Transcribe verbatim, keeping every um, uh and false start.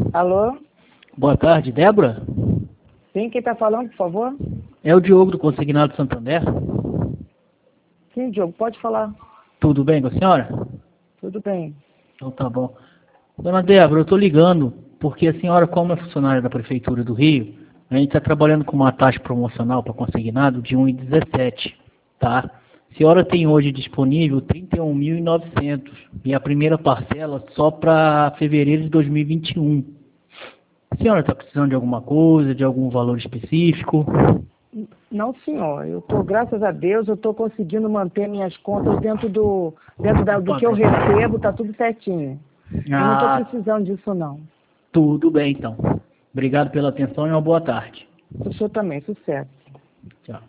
Alô? Boa tarde, Débora? Sim, quem está falando, por favor? É o Diogo do Consignado Santander. Sim, Diogo, pode falar. Tudo bem com a senhora? Tudo bem. Então tá bom. Dona Débora, eu estou ligando porque a senhora, como é funcionária da Prefeitura do Rio, a gente está trabalhando com uma taxa promocional para consignado de um vírgula dezessete, tá? A senhora tem hoje disponível trinta e um mil e novecentos e a primeira parcela só para fevereiro de dois mil e vinte e um. A senhora está precisando de alguma coisa, de algum valor específico? Não, senhor. Eu tô, graças a Deus, eu estou conseguindo manter minhas contas dentro do, dentro da, do que eu recebo, tá tudo certinho. Eu não estou Ah, precisando disso, não. tudo bem então. Obrigado pela atenção e uma boa tarde. O senhor também, sucesso. Tchau.